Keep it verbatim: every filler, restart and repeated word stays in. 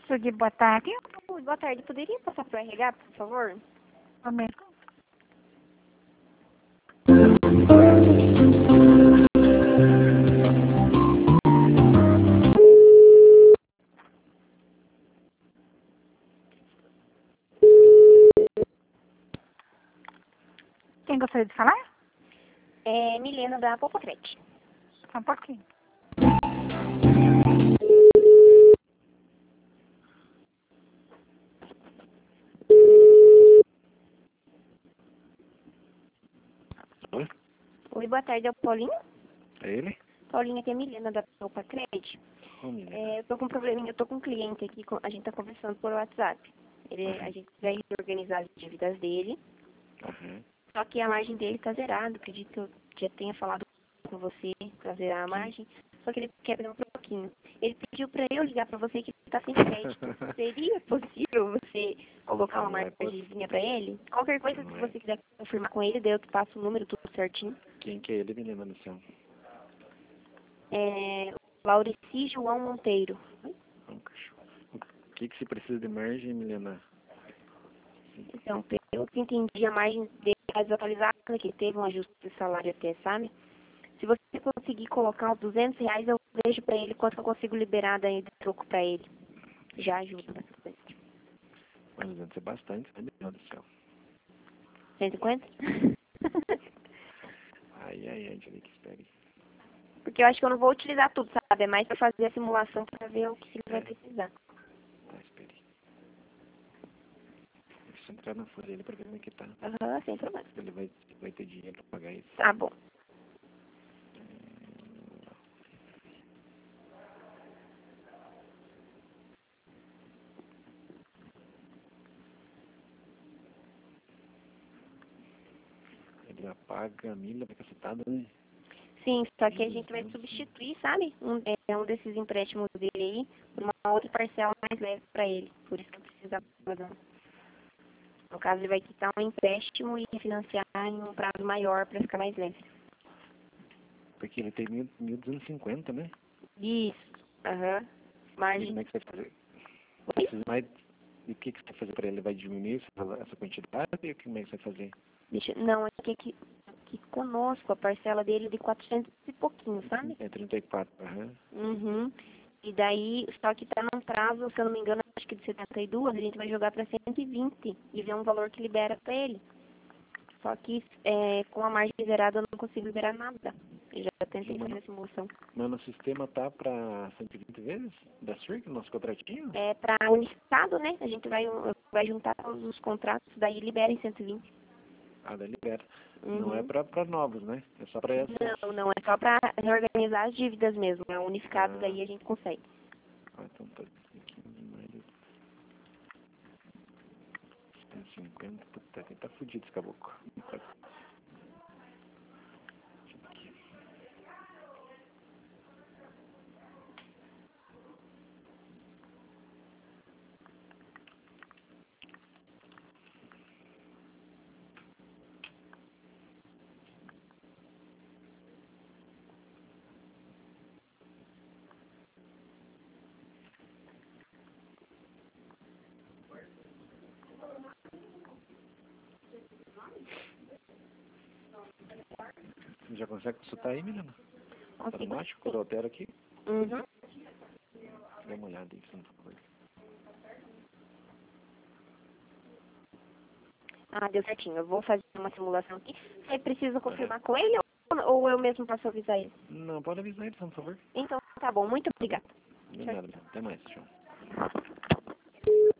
Sugui, boa tarde. Oi, boa tarde. Poderia passar para o R H, por favor? Momento. Quem gostaria de falar? É Milena da Popocrete. Só um pouquinho. Oi? Oi, boa tarde. É o Paulinho? É ele? Paulinho, aqui é Milena da Popocrete. Ô, menina. É, eu tô com um probleminha, eu tô com um cliente aqui, com- a gente tá conversando por WhatsApp. Ele, Uhum. A gente vai reorganizar as dívidas dele, Uhum. só que a margem dele tá zerada. Acredito que eu já tenha falado com você pra zerar a margem, só que ele quer pegar um pouquinho. Ele pediu pra eu ligar pra você que ele tá sem crédito. Seria possível você colocar uma Não é poss- margenzinha pra ele? Qualquer coisa, Não se é. você quiser confirmar com ele, daí eu te passo o número, tudo certinho. Quem que é ele, menina do céu? É Laurici João Monteiro. É um cachorro. O que que se precisa de margem, Milena? Então, pelo que entendi, a margem dele é desatualizada, que teve um ajuste de salário até, sabe? Se você conseguir colocar uns duzentos reais, eu vejo pra ele quanto eu consigo liberar daí de troco pra ele. Já ajuda bastante. Mas duzentos é bastante, né, menina do céu? cento e cinquenta? Ai, ai, ai, deixa eu ver que espere. Porque eu acho que eu não vou utilizar tudo, sabe? É mais pra fazer a simulação pra ver o que ele vai É. precisar. Tá, espere. Deixa eu entrar na folha dele pra ver como é que tá. Aham, sem problema. Ele vai, vai ter dinheiro pra pagar isso. Tá bom. Ele apaga a milha, vai cacetada, né? Sim, só que a gente vai substituir, sabe? Um, é, um desses empréstimos dele aí por uma outra parcela mais leve pra ele. Por isso que eu precisava. No caso, ele vai quitar um empréstimo e financiar em um prazo maior para ficar mais leve. Porque ele tem mil, mil duzentos e cinquenta, né? Isso. Aham. E Margem. como é que você vai fazer? Oi? Precisa mais... E o que que você vai fazer pra ele? Ele vai diminuir essa, essa quantidade? E como é que você vai fazer? Deixa... Não, é que aqui, aqui conosco a parcela dele é de quatrocentos e pouquinho, sabe? É trinta e quatro, aham. Uhum. E daí, só que tá num prazo, se eu não me engano, acho que de setenta e dois, a gente vai jogar para cento e vinte e ver um valor que libera para ele. Só que é, com a margem zerada eu não consigo liberar nada. Eu já tentei Mas fazer no, a simulação. mas no sistema tá pra cento e vinte vezes da Strict, nosso contratinho? É para unificado, né? A gente vai, vai juntar todos os contratos, daí libera em cento e vinte. Ah, daí libera. Uhum. Não é pra, pra novos, né? É só pra essas. Não, não, é só para reorganizar as dívidas mesmo. É unificado, Ah. daí a gente consegue. Ah, então tá aqui mais cento e cinquenta. Puta, quem tá fudido esse caboclo. Você já consegue consultar aí, menina? Consigo. Automático, quando eu altero aqui? Uhum. Dá uma olhada aí, por favor. Ah, deu certinho. Eu vou fazer uma simulação aqui. Você precisa confirmar com ele ou, ou eu mesmo posso avisar ele? Não, pode avisar ele, por favor. Então, tá bom. Muito obrigada. De nada, até mais, tchau.